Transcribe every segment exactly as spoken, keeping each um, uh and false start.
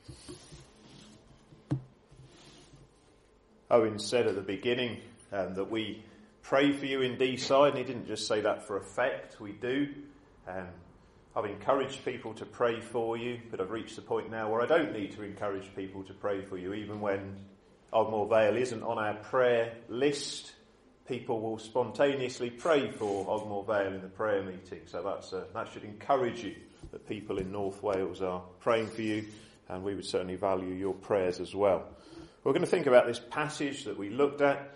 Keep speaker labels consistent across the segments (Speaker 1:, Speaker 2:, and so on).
Speaker 1: Owen said at the beginning um, that we pray for you in Deeside, and he didn't just say that for effect, we do. Um, I've encouraged people to pray for you, but I've reached the point now where I don't need to encourage people to pray for you. Even when Ogmore Vale isn't on our prayer list, people will spontaneously pray for Ogmore Vale in the prayer meeting. So that's a, that should encourage you that people in North Wales are praying for you, and we would certainly value your prayers as well. We're going to think about this passage that we looked at,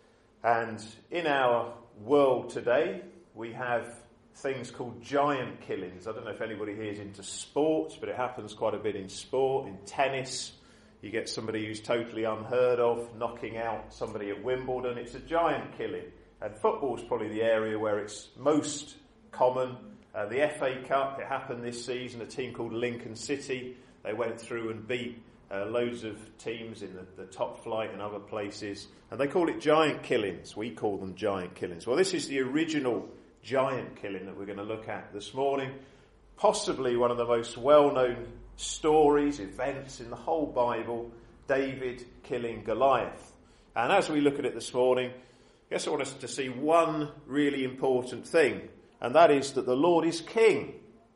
Speaker 1: and in our world today we have things called giant killings. I don't know if anybody here is into sports, but it happens quite a bit in sport. In tennis, you get somebody who's totally unheard of knocking out somebody at Wimbledon. It's a giant killing. And football's probably the area where it's most common. Uh, the F A Cup, it happened this season. A team called Lincoln City, they went through and beat Uh, loads of teams in the, the top flight and other places, and they call it giant killings. We call them giant killings. Well, this is the original giant killing that we're going to look at this morning. Possibly one of the most well-known stories, events in the whole Bible, David killing Goliath. And as we look at it this morning, I guess I want us to see one really important thing, and that is that the Lord is king.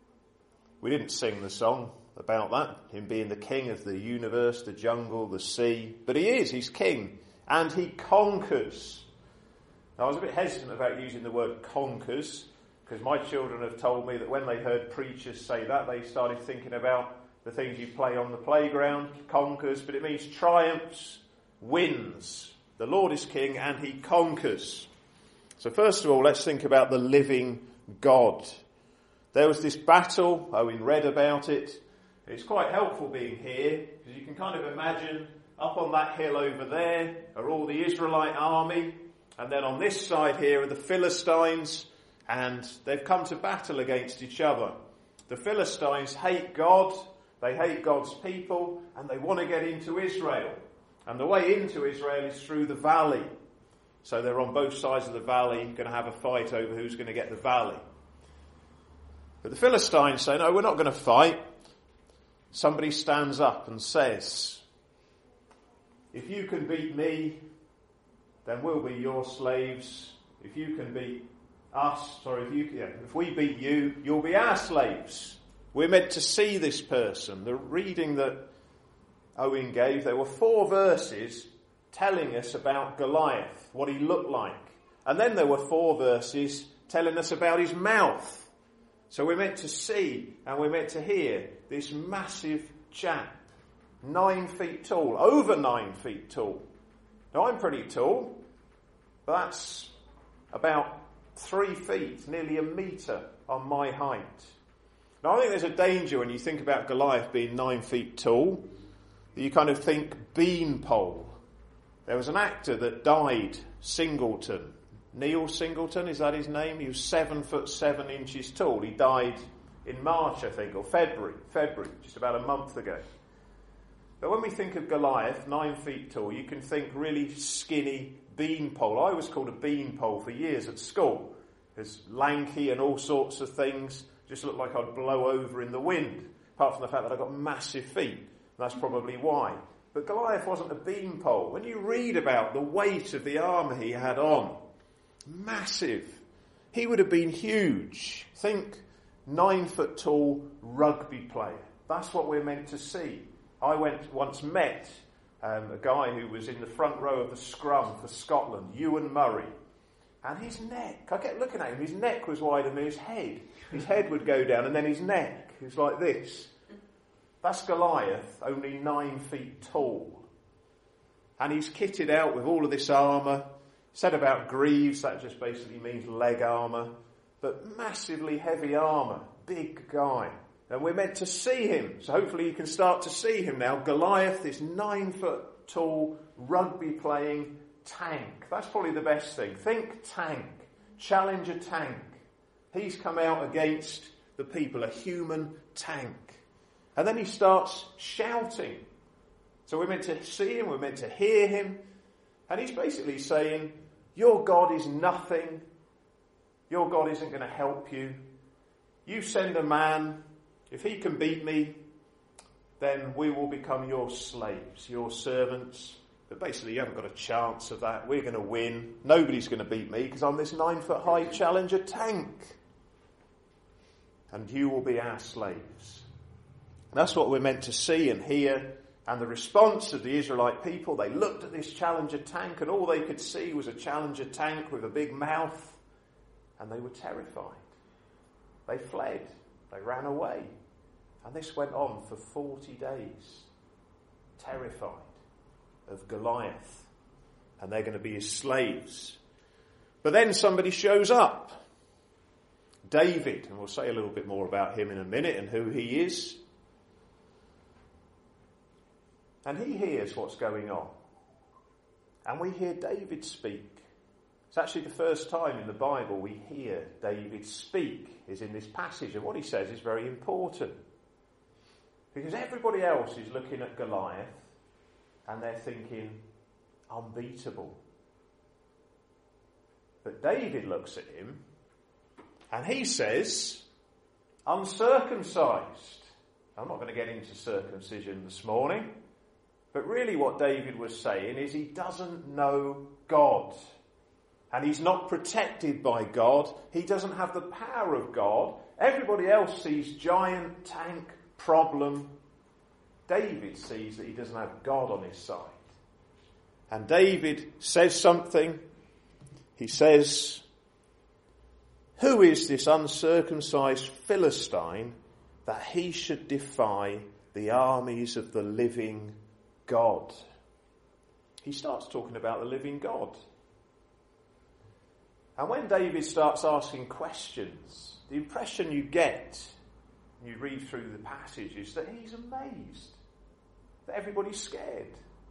Speaker 1: We didn't sing the song about that, him being the king of the universe, the jungle, the sea. But he is, he's king. And he conquers. Now, I was a bit hesitant about using the word conquers, because my children have told me that when they heard preachers say that, they started thinking about the things you play on the playground, conquers, but it means triumphs, wins. The Lord is king and he conquers. So first of all, let's think about the living God. There was this battle, Owen read about it. It's quite helpful being here, because you can kind of imagine up on that hill over there are all the Israelite army, and then on this side here are the Philistines, and they've come to battle against each other. The Philistines hate God, they hate God's people, and they want to get into Israel. And the way into Israel is through the valley. So they're on both sides of the valley, going to have a fight over who's going to get the valley. But the Philistines say, no, we're not going to fight. Somebody stands up and says, if you can beat me, then we'll be your slaves. If you can beat us, or if you, yeah, if we beat you, you'll be our slaves. We're meant to see this person. The reading that Owen gave, there were four verses telling us about Goliath, what he looked like. And then there were four verses telling us about his mouth. So we're meant to see and we're meant to hear this massive chap, nine feet tall, over nine feet tall. Now I'm pretty tall, but that's about three feet, nearly a metre on my height. Now I think there's a danger when you think about Goliath being nine feet tall, that you kind of think beanpole. There was an actor that died, Singleton. Neil Singleton, is that his name? He was seven foot seven inches tall. He died in March, I think, or February, February, just about a month ago. But when we think of Goliath, nine feet tall, you can think really skinny beanpole. I was called a beanpole for years at school. It's lanky and all sorts of things. Just looked like I'd blow over in the wind, apart from the fact that I've got massive feet. That's probably why. But Goliath wasn't a beanpole. When you read about the weight of the armour he had on, massive. He would have been huge. Think nine foot tall rugby player. That's what we're meant to see. I went once met um, a guy who was in the front row of the scrum for Scotland, Ewan Murray. And his neck, I kept looking at him, his neck was wider than his head. His head would go down and then his neck was like this. That's Goliath, only nine feet tall. And he's kitted out with all of this armour. Said about greaves, that just basically means leg armour. But massively heavy armour, big guy. And we're meant to see him. So hopefully you can start to see him now. Goliath, this nine foot tall rugby playing tank. That's probably the best thing. Think tank. Challenge a tank. He's come out against the people, a human tank. And then he starts shouting. So we're meant to see him, we're meant to hear him. And he's basically saying, your God is nothing. Your God isn't going to help you. You send a man, if he can beat me, then we will become your slaves, your servants. But basically you haven't got a chance of that. We're going to win. Nobody's going to beat me because I'm this nine foot high Challenger tank. And you will be our slaves. And that's what we're meant to see and hear. And the response of the Israelite people, they looked at this Challenger tank and all they could see was a Challenger tank with a big mouth. And they were terrified. They fled. They ran away. And this went on for forty days. Terrified of Goliath. And they're going to be his slaves. But then somebody shows up. David. And we'll say a little bit more about him in a minute and who he is. And he hears what's going on. And we hear David speak. It's actually the first time in the Bible we hear David speak, is in this passage. And what he says is very important. Because everybody else is looking at Goliath and they're thinking, unbeatable. But David looks at him and he says, uncircumcised. I'm not going to get into circumcision this morning. But really what David was saying is he doesn't know God. And he's not protected by God. He doesn't have the power of God. Everybody else sees giant tank problem. David sees that he doesn't have God on his side. And David says something. He says, who is this uncircumcised Philistine that he should defy the armies of the living God? He starts talking about the living God. And when David starts asking questions, the impression you get when you read through the passage is that he's amazed, that everybody's scared.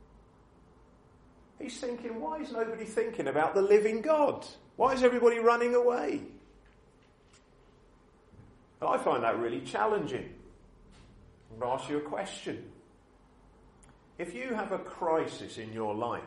Speaker 1: He's thinking, why is nobody thinking about the living God? Why is everybody running away? And I find that really challenging. I'm going to ask you a question. If you have a crisis in your life,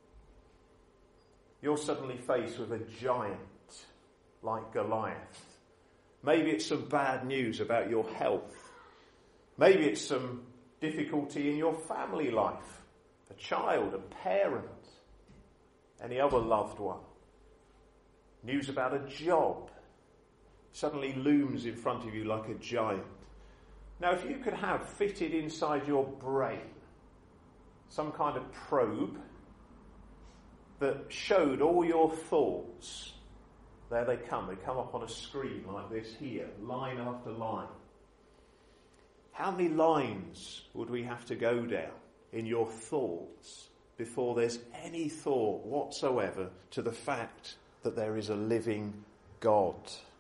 Speaker 1: you're suddenly faced with a giant like Goliath. Maybe it's some bad news about your health. Maybe it's some difficulty in your family life, a child, a parent, any other loved one. News about a job suddenly looms in front of you like a giant. Now, if you could have fitted inside your brain some kind of probe that showed all your thoughts, there they come. They come up on a screen like this here, line after line. How many lines would we have to go down in your thoughts before there's any thought whatsoever to the fact that there is a living God?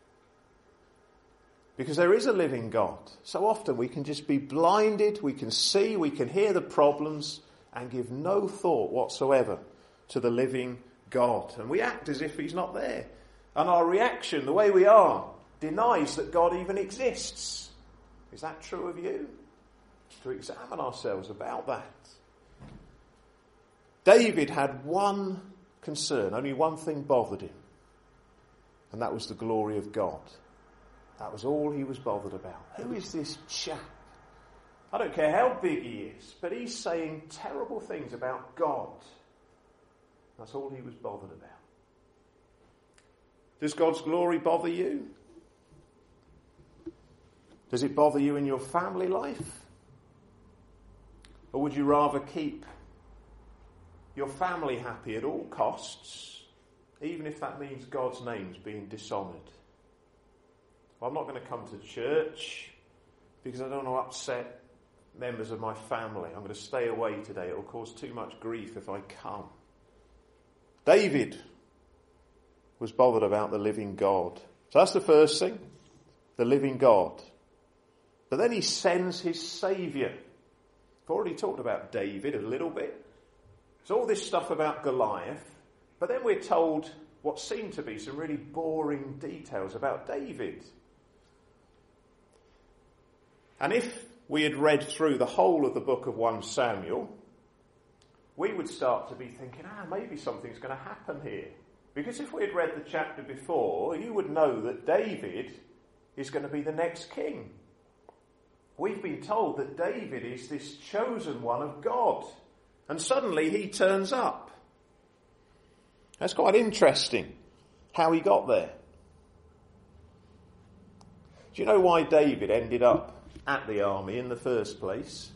Speaker 1: Because there is a living God. So often we can just be blinded, we can see, we can hear the problems and give no thought whatsoever to the living God. And we act as if he's not there. And our reaction, the way we are, denies that God even exists. Is that true of you? To examine ourselves about that. David had one concern, only one thing bothered him. And that was the glory of God. That was all he was bothered about. Who is this chap? I don't care how big he is, but he's saying terrible things about God. That's all he was bothered about. Does God's glory bother you? Does it bother you in your family life? Or would you rather keep your family happy at all costs, even if that means God's name's being dishonoured? Well, I'm not going to come to church because I don't want to upset members of my family. I'm going to stay away today. It will cause too much grief if I come. David was bothered about the living God. So that's the first thing, the living God. But then he sends his saviour. I've already talked about David a little bit. There's all this stuff about Goliath, but then we're told what seem to be some really boring details about David. And if we had read through the whole of the book of First Samuel, we would start to be thinking, ah, maybe something's going to happen here. Because if we had read the chapter before, you would know that David is going to be the next king. we've been told that David is this chosen one of God. And suddenly he turns up. That's quite interesting how he got there. Do you know why David ended up at the army in the first place?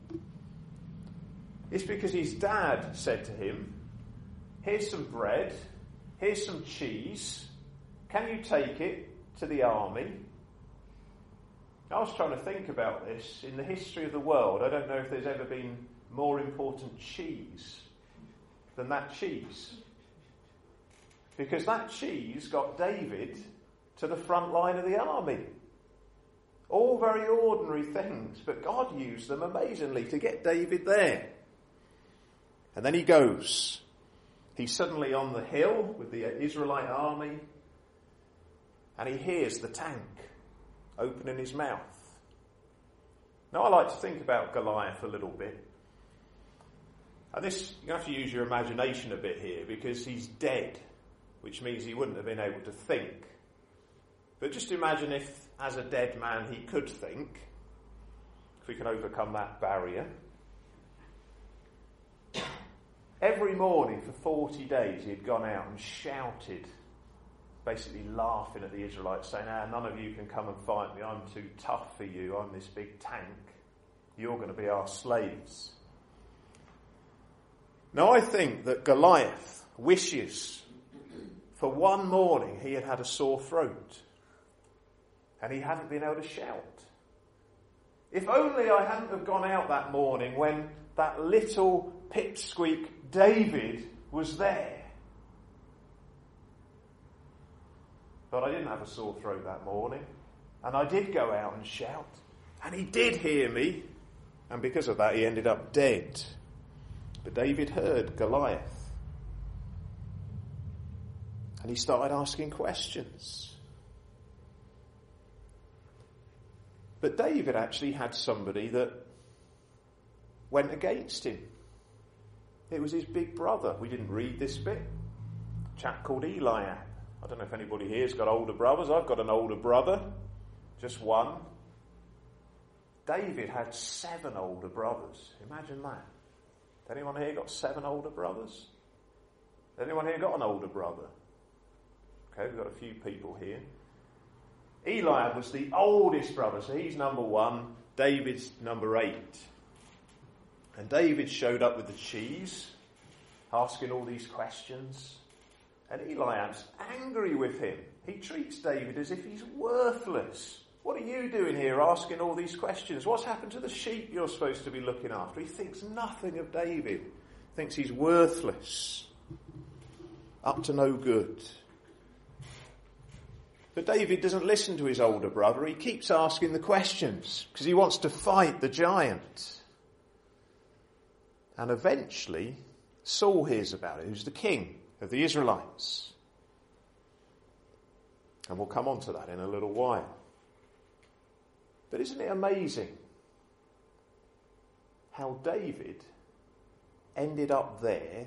Speaker 1: It's because his dad said to him, here's some bread, here's some cheese, can you take it to the army? I was trying to think about this. In the history of the world, I don't know if there's ever been more important cheese than that cheese. Because that cheese got David to the front line of the army. All very ordinary things, but God used them amazingly to get David there. And then he goes. He's suddenly on the hill with the Israelite army, and he hears the tank opening his mouth. Now, I like to think about Goliath a little bit. And this, you have to use your imagination a bit here, because he's dead, which means he wouldn't have been able to think. But just imagine if, as a dead man, he could think, if we can overcome that barrier. Every morning for forty days he had gone out and shouted, basically laughing at the Israelites, saying, ah, none of you can come and fight me, I'm too tough for you, I'm this big tank, you're going to be our slaves. Now I think that Goliath wishes for one morning he had had a sore throat and he hadn't been able to shout. If only I hadn't have gone out that morning when that little pipsqueak David was there. But I didn't have a sore throat that morning, and I did go out and shout, and he did hear me, and because of that he ended up dead. But David heard Goliath, and he started asking questions. But David actually had somebody that went against him. It was his big brother. We didn't read this bit. A chap called Eliab. I don't know if anybody here has got older brothers. I've got an older brother. Just one. David had seven older brothers. Imagine that. Anyone here got seven older brothers? Anyone here got an older brother? Okay, we've got a few people here. Eliab was the oldest brother, so he's number one. David's number eight. And David showed up with the cheese, asking all these questions. And Eliab's angry with him. He treats David as if he's worthless. What are you doing here asking all these questions? What's happened to the sheep you're supposed to be looking after? He thinks nothing of David. Thinks he's worthless. Up to no good. But David doesn't listen to his older brother. He keeps asking the questions because he wants to fight the giant. And eventually, Saul hears about it, who's the king of the Israelites. And we'll come on to that in a little while. But isn't it amazing how David ended up there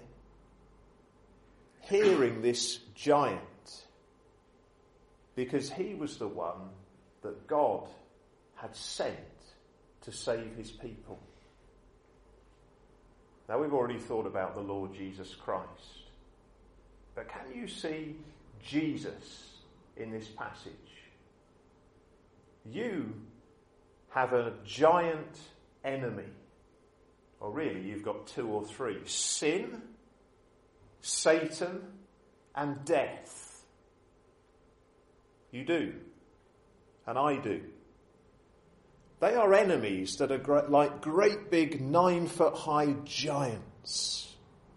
Speaker 1: hearing this giant because he was the one that God had sent to save his people. Now, we've already thought about the Lord Jesus Christ. But can you see Jesus in this passage? You have a giant enemy. Or really, you've got two or three. Sin, Satan, and death. You do. And I do. They are enemies that are great, like great big nine-foot-high giants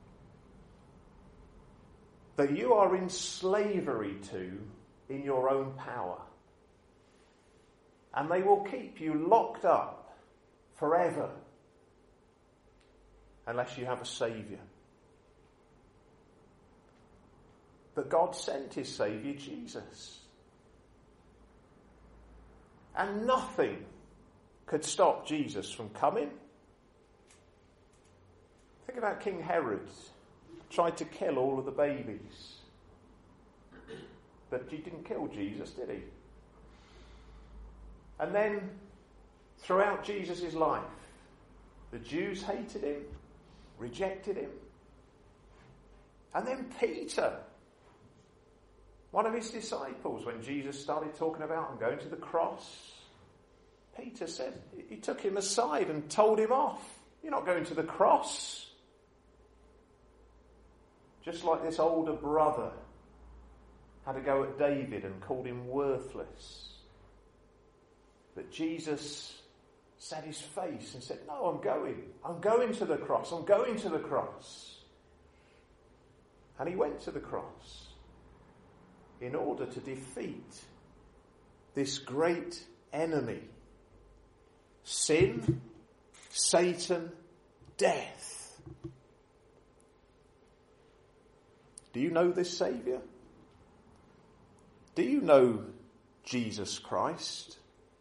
Speaker 1: that you are in slavery to in your own power. And they will keep you locked up forever unless you have a saviour. But God sent his saviour, Jesus. And nothing could stop Jesus from coming. Think about King Herod. Tried to kill all of the babies. But he didn't kill Jesus, did he? And then throughout Jesus' life, the Jews hated him, rejected him. And then Peter, one of his disciples, when Jesus started talking about him going to the cross, Peter said, he took him aside and told him off. You're not going to the cross. Just like this older brother had a go at David and called him worthless. But Jesus set his face and said, no, I'm going. I'm going to the cross. I'm going to the cross. And he went to the cross in order to defeat this great enemy. Sin, Satan, death. Do you know this Saviour? Do you know Jesus Christ?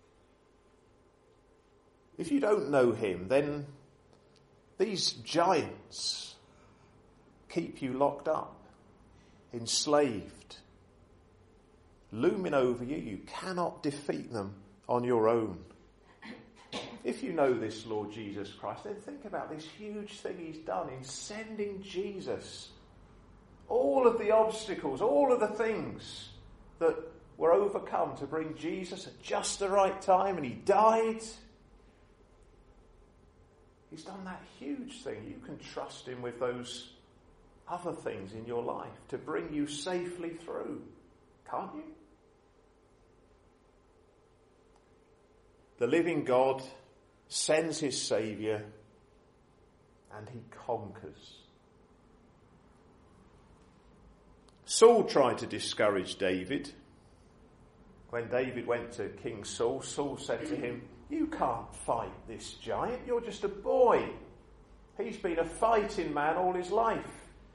Speaker 1: If you don't know him, then these giants keep you locked up, enslaved, looming over you. You cannot defeat them on your own. If you know this Lord Jesus Christ, then think about this huge thing he's done in sending Jesus. All of the obstacles, all of the things that were overcome to bring Jesus at just the right time, and he died. He's done that huge thing. You can trust him with those other things in your life to bring you safely through, can't you? The living God sends his Saviour and he conquers. Saul tried to discourage David. When David went to King Saul, Saul said to him, you can't fight this giant, you're just a boy. He's been a fighting man all his life.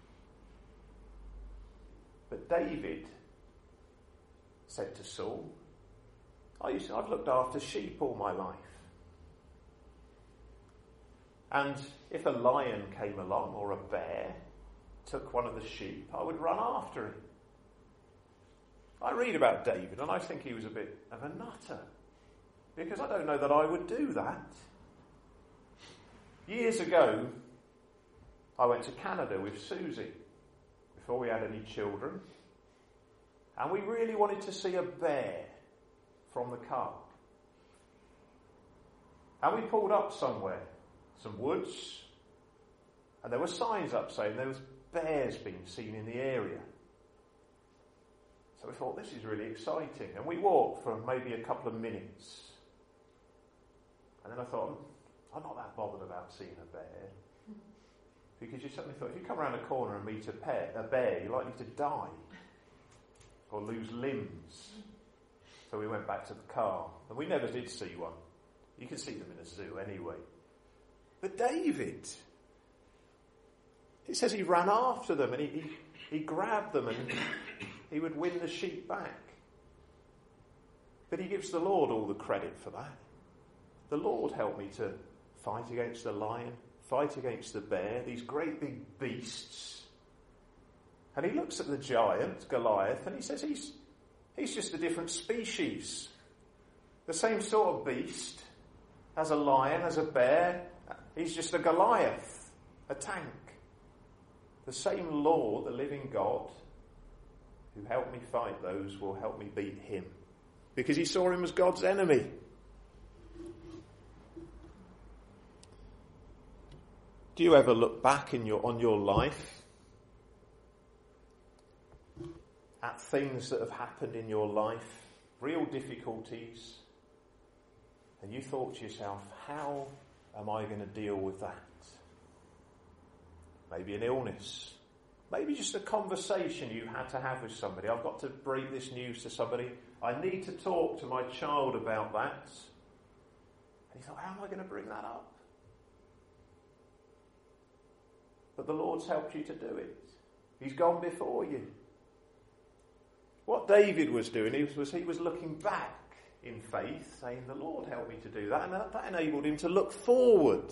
Speaker 1: But David said to Saul, I used to, I've looked after sheep all my life. And if a lion came along or a bear took one of the sheep, I would run after him. I read about David and I think he was a bit of a nutter, because I don't know that I would do that. Years ago, I went to Canada with Susie before we had any children, and we really wanted to see a bear from the car. And we pulled up somewhere, some woods, and there were signs up saying there was bears being seen in the area. So we thought, this is really exciting. And we walked for maybe a couple of minutes. And then I thought, I'm not that bothered about seeing a bear. Because you suddenly thought, if you come around a corner and meet a, bear, a bear, you're likely to die or lose limbs. So we went back to the car. And we never did see one. You can see them in a zoo anyway. But David, it says he ran after them and he, he, he grabbed them and he would win the sheep back. But he gives the Lord all the credit for that. The Lord helped me to fight against the lion, fight against the bear, these great big beasts. And he looks at the giant, Goliath, and he says he's, he's just a different species. The same sort of beast as a lion, as a bear. He's just a Goliath, a tank. The same Lord, the living God, who helped me fight those, will help me beat him. Because he saw him as God's enemy. Do you ever look back in your, on your life at things that have happened in your life, real difficulties, and you thought to yourself, how am I going to deal with that? Maybe an illness, maybe just a conversation you had to have with somebody. I've got to break this news to somebody. I need to talk to my child about that. And you thought, how am I going to bring that up? But the Lord's helped you to do it. He's gone before you. What David was doing he was he was looking back in faith, saying, the Lord helped me to do that, and that enabled him to look forward.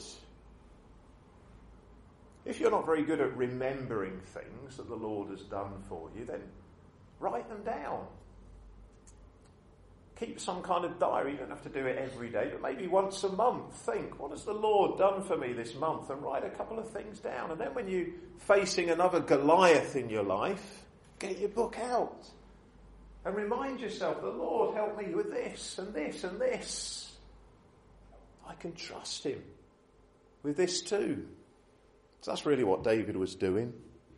Speaker 1: If you're not very good at remembering things that the Lord has done for you, then write them down. Keep some kind of diary. You don't have to do it every day, but maybe once a month. Think, what has the Lord done for me this month? And write a couple of things down. And then when you're facing another Goliath in your life, get your book out. And remind yourself, the Lord helped me with this and this and this. I can trust him with this too. So that's really what David was doing.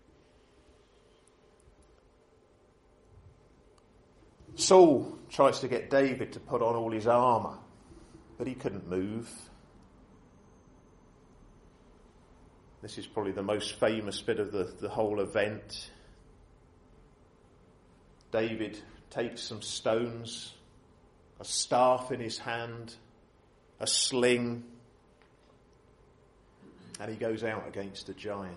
Speaker 1: Saul tries to get David to put on all his armour, but he couldn't move. This is probably the most famous bit of the, the whole event. David takes some stones, a staff in his hand, a sling, and he goes out against the giant.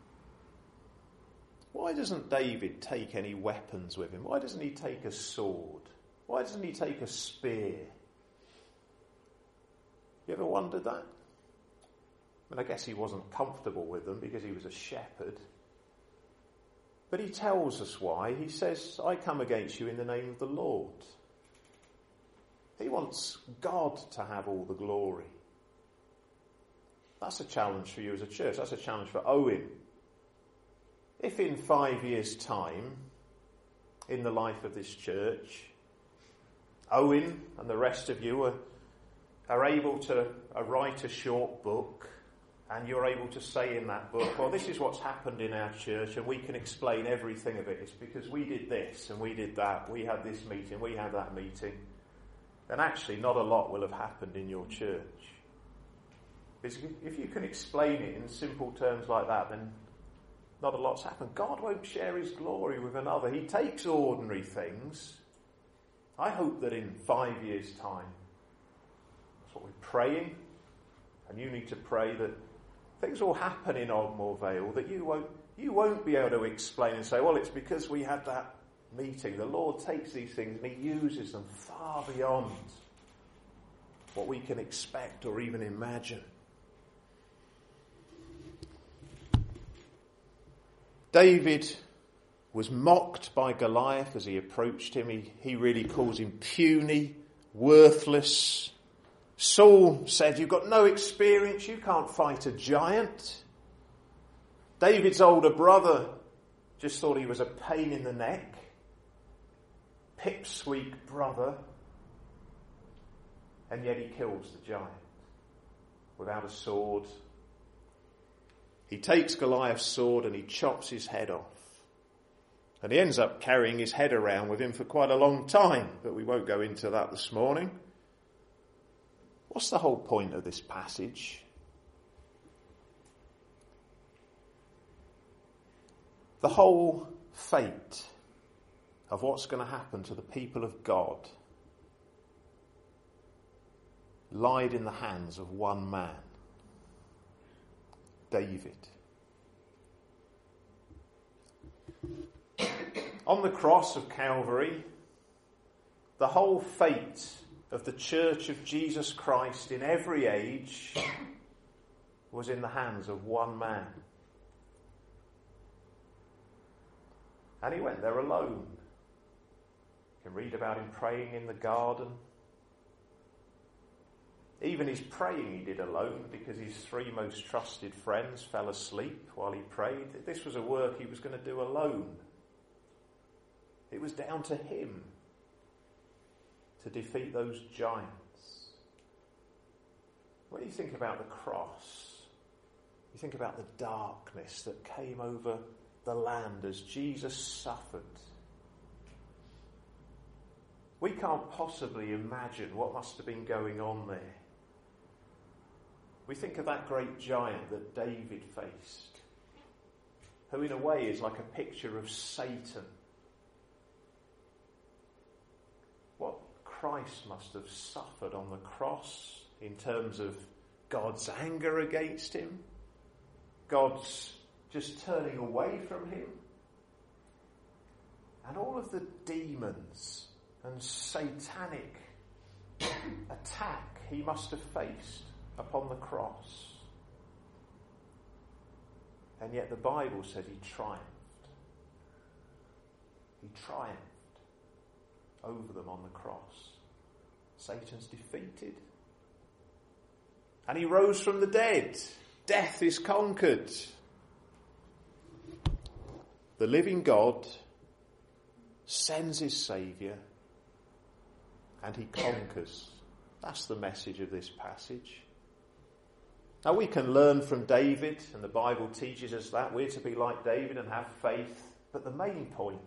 Speaker 1: Why doesn't David take any weapons with him? Why doesn't he take a sword? Why doesn't he take a spear? You ever wondered that? I mean, I guess he wasn't comfortable with them because he was a shepherd. But he tells us why. He says, I come against you in the name of the Lord. He wants God to have all the glory. That's a challenge for you as a church. That's a challenge for Owen. If in five years' time, in the life of this church, Owen and the rest of you are, are able to uh, write a short book, and you're able to say in that book, well, this is what's happened in our church, and we can explain everything of it. It's because we did this and we did that. We had this meeting, we had that meeting. Then actually not a lot will have happened in your church. Because if you can explain it in simple terms like that, then not a lot's happened. God won't share his glory with another. He takes ordinary things. I hope that in five years' time, that's what we're praying, and you need to pray that things will happen in Ogmore Vale that you won't, you won't be able to explain and say, well, it's because we had that meeting. The Lord takes these things and he uses them far beyond what we can expect or even imagine. David was mocked by Goliath as he approached him. He, he really calls him puny, worthless. Saul said, you've got no experience, you can't fight a giant. David's older brother just thought he was a pain in the neck. Pipsqueak brother. And yet he kills the giant without a sword. He takes Goliath's sword and he chops his head off. And he ends up carrying his head around with him for quite a long time, but we won't go into that this morning. What's the whole point of this passage? The whole fate of what's going to happen to the people of God lied in the hands of one man. David. On the cross of Calvary, the whole fate of the Church of Jesus Christ in every age was in the hands of one man. And he went there alone. You can read about him praying in the garden. Even his praying he did alone because his three most trusted friends fell asleep while he prayed. This was a work he was going to do alone. It was down to him to defeat those giants. When you think about the cross, you think about the darkness that came over the land as Jesus suffered. We can't possibly imagine what must have been going on there. We think of that great giant that David faced, who in a way is like a picture of Satan. What Christ must have suffered on the cross in terms of God's anger against him, God's just turning away from him, and all of the demons and satanic attack he must have faced upon the cross. And yet the Bible says he triumphed. He triumphed over them on the cross. Satan's defeated. And he rose from the dead. Death is conquered. The living God sends his Saviour and he conquers. That's the message of this passage. Now we can learn from David, and the Bible teaches us that. We're to be like David and have faith. But the main point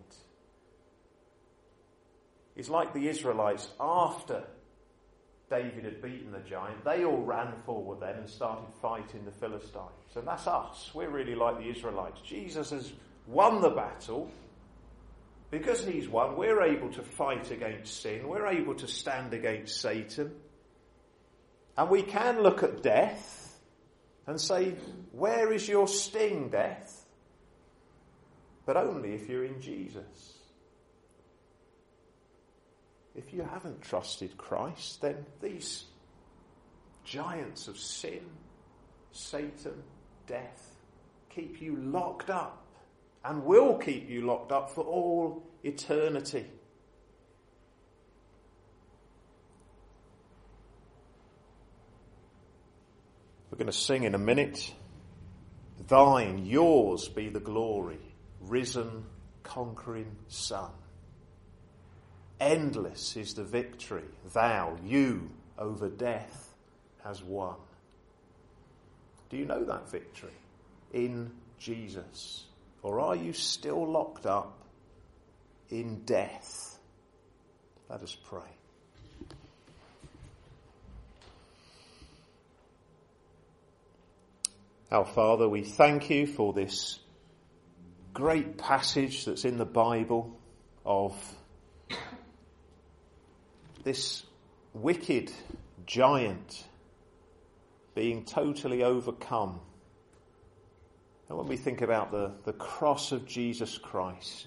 Speaker 1: is like the Israelites after David had beaten the giant. They all ran forward then and started fighting the Philistines. And that's us. We're really like the Israelites. Jesus has won the battle. Because he's won, we're able to fight against sin. We're able to stand against Satan. And we can look at death and say, where is your sting, death? But only if you're in Jesus. If you haven't trusted Christ, then these giants of sin, Satan, death, keep you locked up and will keep you locked up for all eternity. We're going to sing in a minute. Thine, yours be the glory, risen, conquering Son. Endless is the victory, thou, you, over death has won. Do you know that victory in Jesus? Or are you still locked up in death? Let us pray. Our Father, we thank you for this great passage that's in the Bible of this wicked giant being totally overcome. And when we think about the, the cross of Jesus Christ,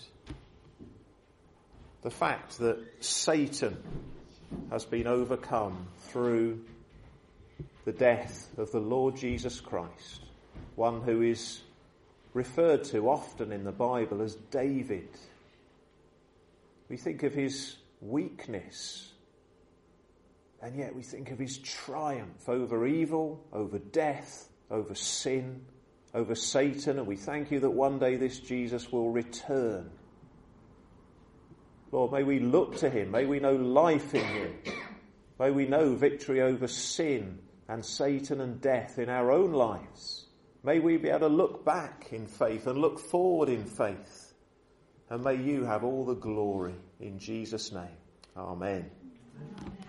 Speaker 1: the fact that Satan has been overcome through the death of the Lord Jesus Christ, one who is referred to often in the Bible as David. We think of his weakness, and yet we think of his triumph over evil, over death, over sin, over Satan, and we thank you that one day this Jesus will return. Lord, may we look to him, may we know life in him, may we know victory over sin and Satan and death in our own lives. May we be able to look back in faith and look forward in faith. And may you have all the glory in Jesus' name. Amen.